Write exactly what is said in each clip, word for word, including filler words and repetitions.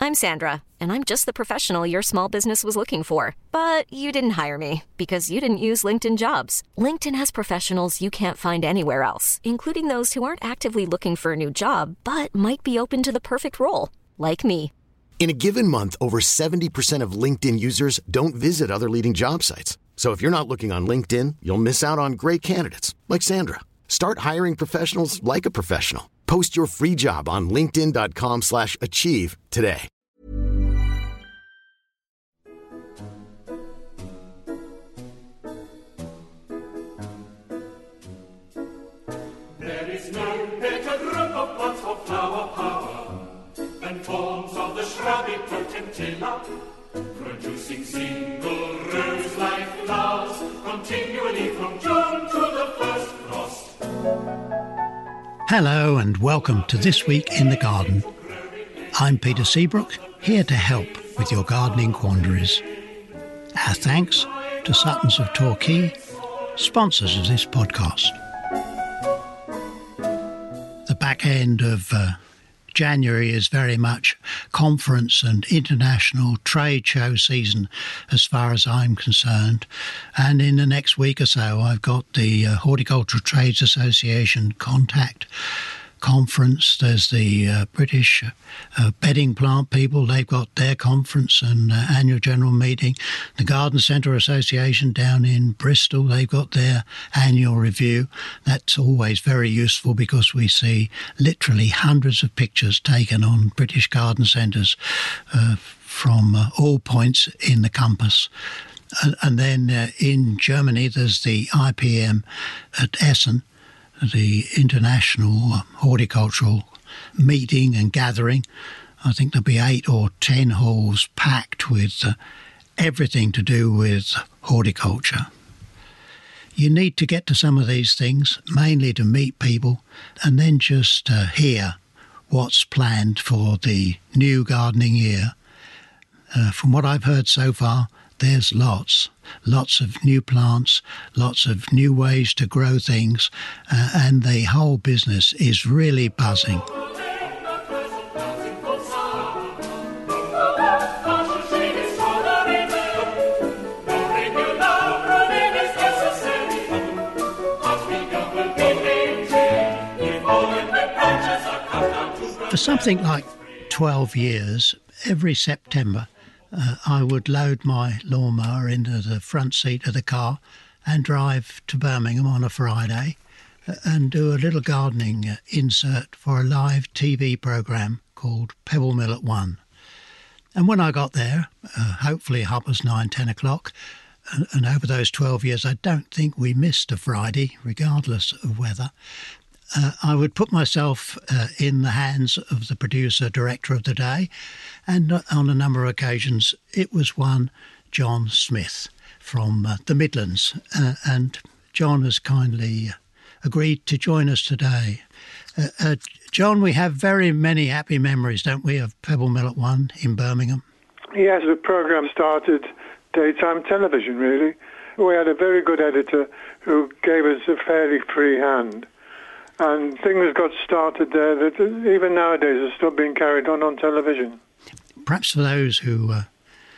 I'm Sandra, and I'm just the professional your small business was looking for. But you didn't hire me because you didn't use LinkedIn Jobs. LinkedIn has professionals you can't find anywhere else, including those who aren't actively looking for a new job, but might be open to the perfect role, like me. In a given month, over seventy percent of LinkedIn users don't visit other leading job sites. So if you're not looking on LinkedIn, you'll miss out on great candidates like Sandra. Start hiring professionals like a professional. Post your free job on linkedin.com slash achieve today. There is no better group of plants for flower power than forms of the shrubby potentilla, producing single rose-like flowers continually from June to the first frost. Hello and welcome to This Week in the Garden. I'm Peter Seabrook, here to help with your gardening quandaries. Our thanks to Suttons of Torquay, sponsors of this podcast. The back end of uh, January is very much conference and international trade show season as far as I'm concerned. And in the next week or so, I've got the uh, Horticultural Trades Association Contact Conference. There's the uh, British uh, bedding plant people. They've got their conference and uh, annual general meeting. The Garden Centre Association down in Bristol, they've got their annual review. That's always very useful because we see literally hundreds of pictures taken on British garden centres uh, from uh, all points in the compass. And, and then uh, in Germany, there's the I P M at Essen, the International Horticultural Meeting and Gathering. I think there'll be eight or ten halls packed with uh, everything to do with horticulture. You need to get to some of these things, mainly to meet people, and then just uh, hear what's planned for the new gardening year. Uh, from what I've heard so far, there's lots, lots of new plants, lots of new ways to grow things, uh, and the whole business is really buzzing. For something like twelve years, every September, Uh, I would load my lawnmower into the front seat of the car and drive to Birmingham on a Friday uh, and do a little gardening uh, insert for a live T V programme called Pebble Mill at One. And when I got there, uh, hopefully half past nine, ten o'clock, and, and over those twelve years, I don't think we missed a Friday, regardless of weather. Uh, I would put myself uh, in the hands of the producer, director of the day, and uh, on a number of occasions it was one John Smith from uh, the Midlands. Uh, and John has kindly agreed to join us today. Uh, uh, John, we have very many happy memories, don't we, of Pebble Mill at One in Birmingham? Yes, the programme started daytime television, really. We had a very good editor who gave us a fairly free hand. And things got started there that even nowadays are still being carried on on television. Perhaps for those who uh,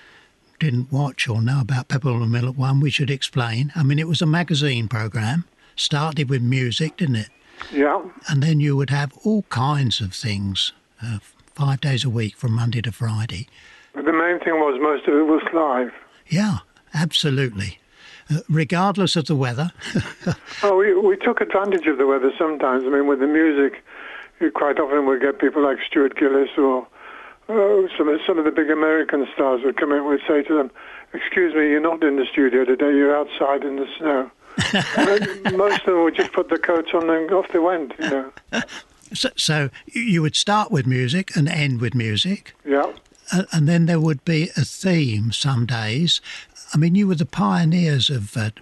didn't watch or know about Pebble Mill at One, we should explain. I mean, it was a magazine programme, started with music, didn't it? Yeah. And then you would have all kinds of things, uh, five days a week from Monday to Friday. But the main thing was most of it was live. Yeah, absolutely. Uh, regardless of the weather. oh, we we took advantage of the weather sometimes. I mean, with the music, you quite often would get people like Stuart Gillis or uh, some, of, some of the big American stars would come in and we'd say to them, excuse me, you're not in the studio today, you're outside in the snow. Most of them would just put the coats on and off they went, you know. So, so you would start with music and end with music. Yeah. Uh, and then there would be a theme some days. I mean, you were the pioneers of uh,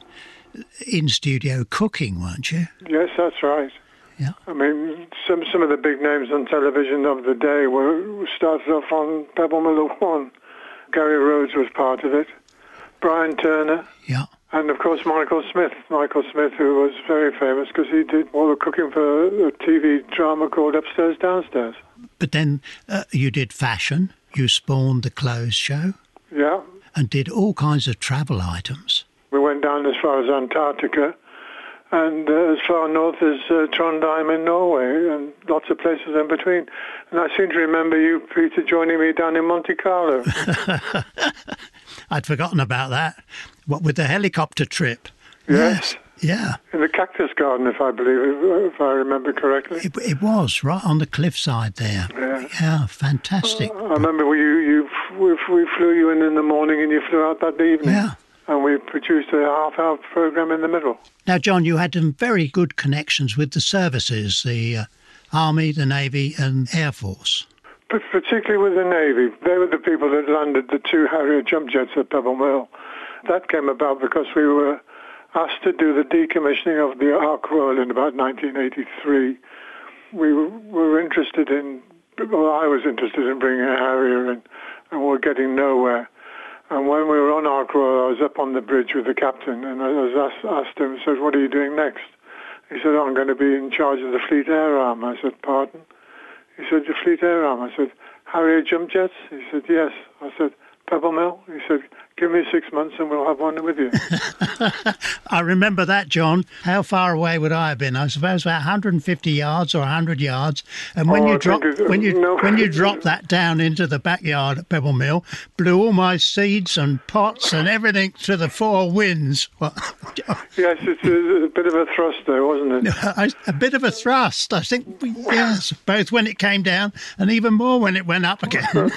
in-studio cooking, weren't you? Yes, that's right. Yeah. I mean, some some of the big names on television of the day were started off on Pebble Mill at One. Gary Rhodes was part of it. Brian Turner. Yeah. And, of course, Michael Smith. Michael Smith, who was very famous because he did all the cooking for a T V drama called Upstairs, Downstairs. But then uh, you did fashion. You spawned the clothes show Yeah. and did all kinds of travel items. We went down as far as Antarctica and uh, as far north as uh, Trondheim in Norway and lots of places in between. And I seem to remember you, Peter, joining me down in Monte Carlo. I'd forgotten about that. What, with the helicopter trip? Yes. Yeah. In the Cactus Garden, if I believe, if, if I remember correctly. It, it was, right on the cliffside there. Yeah. Yeah, fantastic. I remember we, you, you, we, we flew you in in the morning and you flew out that evening. Yeah. And we produced a half-hour program in the middle. Now, John, you had some very good connections with the services, the uh, Army, the Navy and Air Force. But particularly with the Navy. They were the people that landed the two Harrier jump jets at Pebble Mill. That came about because we were asked to do the decommissioning of the Ark Royal in about nineteen eighty-three. We were interested in, well, I was interested in bringing a Harrier in, and we were getting nowhere. And when we were on Ark Royal, I was up on the bridge with the captain, and I was asked, asked him, said, what are you doing next? He said, oh, I'm going to be in charge of the Fleet Air Arm. I said, pardon? He said, the Fleet Air Arm. I said, Harrier jump jets? He said, yes. I said, Pebble Mill? He said, give me six months and we'll have one with you. I remember that, John. How far away would I have been? I suppose about one hundred fifty yards or one hundred yards. And when Oh, I you drop think it- when you no. when you drop that down into the backyard at Pebble Mill, blew all my seeds and pots and everything to the four winds. Well, Yes, it's a, a bit of a thrust there, wasn't it? I- a bit of a thrust, I think. we- Yes, both when it came down and even more when it went up again.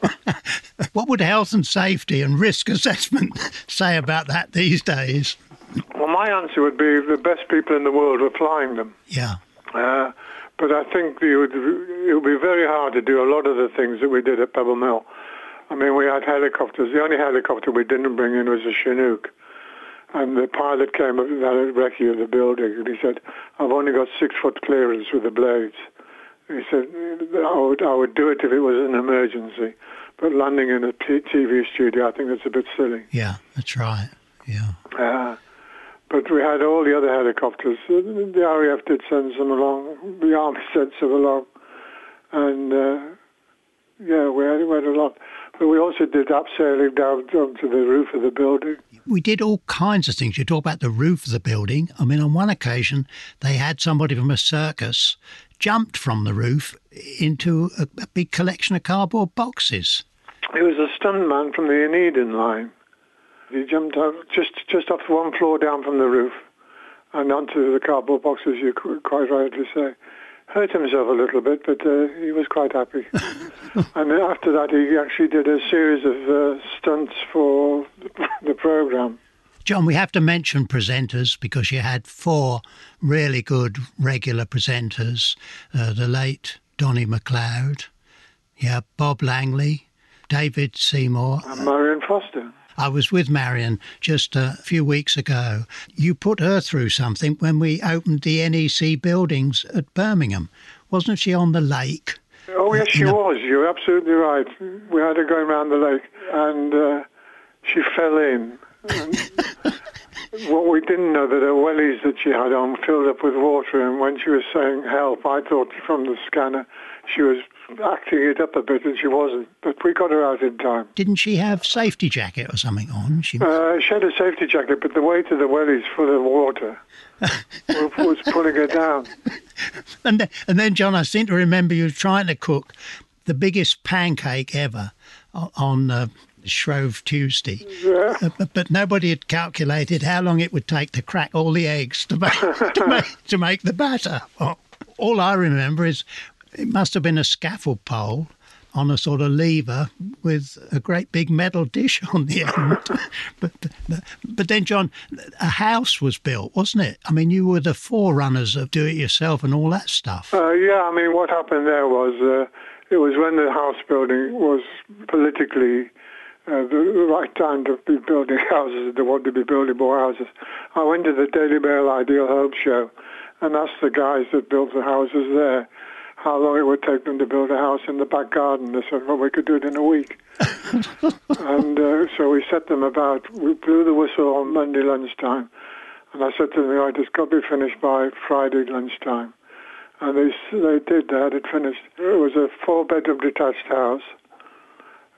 What would health and safety and risk assessment say about that these days? Well, my answer would be the best people in the world were flying them. Yeah, Uh, but I think it would, it would be very hard to do a lot of the things that we did at Pebble Mill. I mean, we had helicopters. The only helicopter we didn't bring in was a Chinook. And the pilot came up at the recce of the building and he said, I've only got six foot clearance with the blades. He said, I would, I would do it if it was an emergency. But landing in a t- TV studio, I think that's a bit silly. yeah, that's right. Yeah. Uh, but we had all the other helicopters. The R A F did send some along. The Army sent some along. And, uh, yeah, we had, we had a lot. But we also did abseiling down, down to the roof of the building. We did all kinds of things. You talk about the roof of the building. I mean, on one occasion, they had somebody from a circus jumped from the roof into a, a big collection of cardboard boxes. It was a stuntman from the Aeneiden line. He jumped out just just off one floor down from the roof and onto the cardboard boxes, you could quite rightly say. Hurt himself a little bit, but uh, he was quite happy. And after that, he actually did a series of uh, stunts for the programme. John, we have to mention presenters because you had four really good regular presenters. Uh, the late Donnie MacLeod, yeah, Bob Langley, David Seymour. And Marion Foster. I was with Marion just a few weeks ago. You put her through something when we opened the N E C buildings at Birmingham. Wasn't she on the lake? Oh, yes, she No. was. You're absolutely right. We had her going around the lake, and uh, she fell in. And what we didn't know, that her wellies that she had on filled up with water, and when she was saying help, I thought from the scanner she was acting it up a bit, and she wasn't. But we got her out in time. Didn't she have safety jacket or something on? She Uh, she had a safety jacket, but the weight of the wellies full of water was pulling her down. And then, and then, John, I seem to remember you trying to cook the biggest pancake ever o- on uh, Shrove Tuesday. Yeah. Uh, but, but nobody had calculated how long it would take to crack all the eggs to make, to make, to make the batter. Well, all I remember is it must have been a scaffold pole on a sort of lever with a great big metal dish on the end. but, but but then, John, a house was built, wasn't it? I mean, you were the forerunners of do-it-yourself and all that stuff. Uh, yeah, I mean, what happened there was uh, it was when the house building was politically uh, the, the right time to be building houses. They wanted to be building more houses. I went to the Daily Mail Ideal Home Show and asked the guys that built the houses there how long it would take them to build a house in the back garden. They said, well, we could do it in a week. And uh, so we set them about. We blew the whistle on Monday lunchtime. And I said to them, right, it's got to be finished by Friday lunchtime. And they they did. They had it finished. It was a four-bedroom detached house.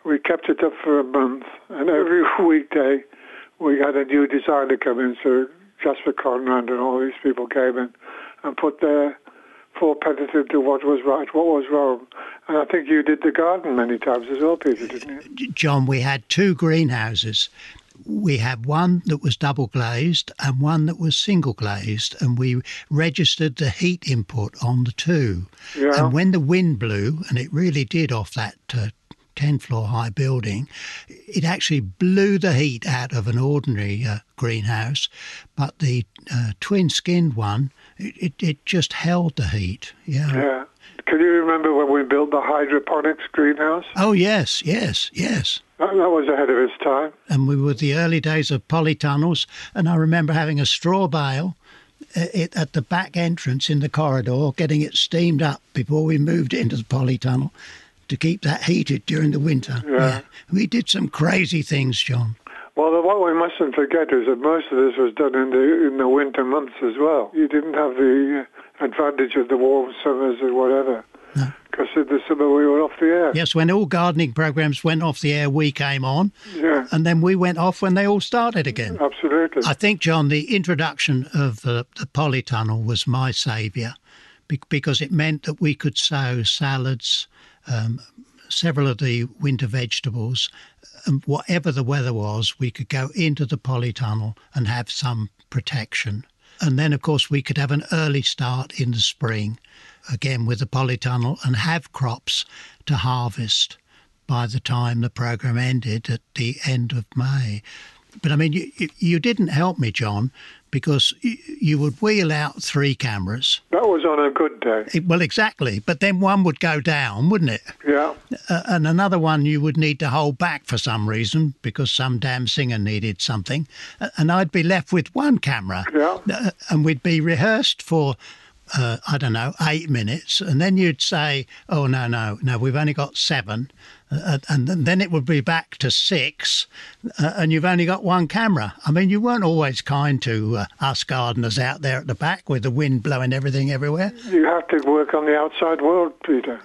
We kept it up for a month, and every weekday we had a new designer come in, so Jasper Conrad and all these people came in and put their full penance into what was right, what was wrong. And I think you did the garden many times as well, Peter, didn't you? John, we had two greenhouses. We had one that was double glazed and one that was single glazed, and we registered the heat input on the two. Yeah. And when the wind blew, and it really did off that uh, ten floor high building, it actually blew the heat out of an ordinary uh, greenhouse, but the uh, twin skinned one, it, it, it just held the heat. Yeah. Yeah. Can you remember when we built the hydroponics greenhouse? Oh, yes, yes, yes. That, that was ahead of its time. And we were the early days of polytunnels, and I remember having a straw bale uh, it, at the back entrance in the corridor, getting it steamed up before we moved into the polytunnel to keep that heated during the winter. Yeah. yeah. We did some crazy things, John. Well, what we mustn't forget is that most of this was done in the in the winter months as well. You didn't have the advantage of the warm summers or whatever. No. Because in the summer we were off the air. Yes, when all gardening programmes went off the air, we came on. Yeah. And then we went off when they all started again. Absolutely. I think, John, the introduction of uh, the polytunnel was my saviour because it meant that we could sow salads, um, several of the winter vegetables, and whatever the weather was, we could go into the polytunnel and have some protection. And then, of course, we could have an early start in the spring, again with the polytunnel, and have crops to harvest by the time the programme ended at the end of May. But, I mean, you, you didn't help me, John, because you would wheel out three cameras. That was on a good day. It, well, exactly. But then one would go down, wouldn't it? Yeah. Uh, and another one you would need to hold back for some reason because some damn singer needed something. Uh, and I'd be left with one camera. Yeah. Uh, and we'd be rehearsed for, uh, I don't know, eight minutes. And then you'd say, oh, no, no, no, we've only got seven. Uh, and then it would be back to six, uh, and you've only got one camera. I mean, you weren't always kind to uh, us gardeners out there at the back with the wind blowing everything everywhere. You have to work on the outside world, Peter.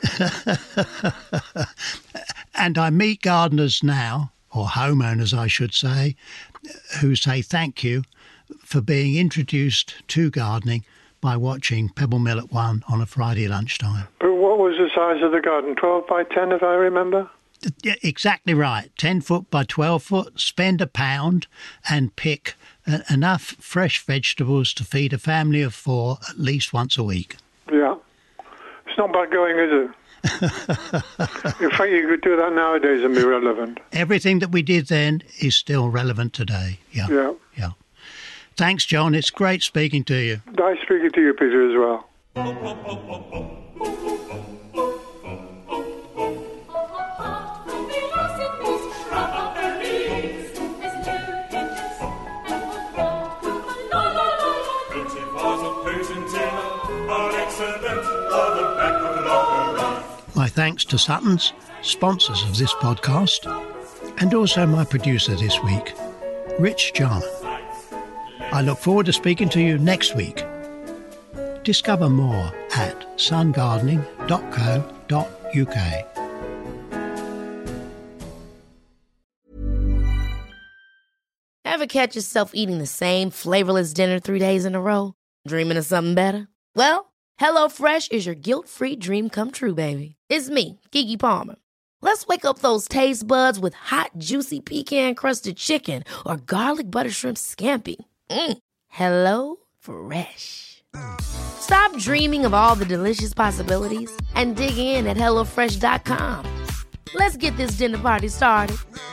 And I meet gardeners now, or homeowners, I should say, who say thank you for being introduced to gardening by watching Pebble Mill at One on a Friday lunchtime. But what was the size of the garden? twelve by ten, if I remember? Yeah, exactly right. ten foot by twelve foot, spend a pound and pick uh, enough fresh vegetables to feed a family of four at least once a week. Yeah. It's not bad going, is it? In fact, you could do that nowadays and be relevant. Everything that we did then is still relevant today. Yeah. Yeah. Yeah. Thanks, John. It's great speaking to you. Nice speaking to you, Peter, as well. My thanks to Suttons, sponsors of this podcast, and also my producer this week, Rich Jarman. I look forward to speaking to you next week. Discover more at sun gardening dot co dot uk. Ever catch yourself eating the same flavorless dinner three days in a row? Dreaming of something better? Well, HelloFresh is your guilt-free dream come true, baby. It's me, Keke Palmer. Let's wake up those taste buds with hot, juicy pecan-crusted chicken or garlic butter shrimp scampi. Mm. Hello Fresh. Stop dreaming of all the delicious possibilities and dig in at hello fresh dot com. Let's get this dinner party started.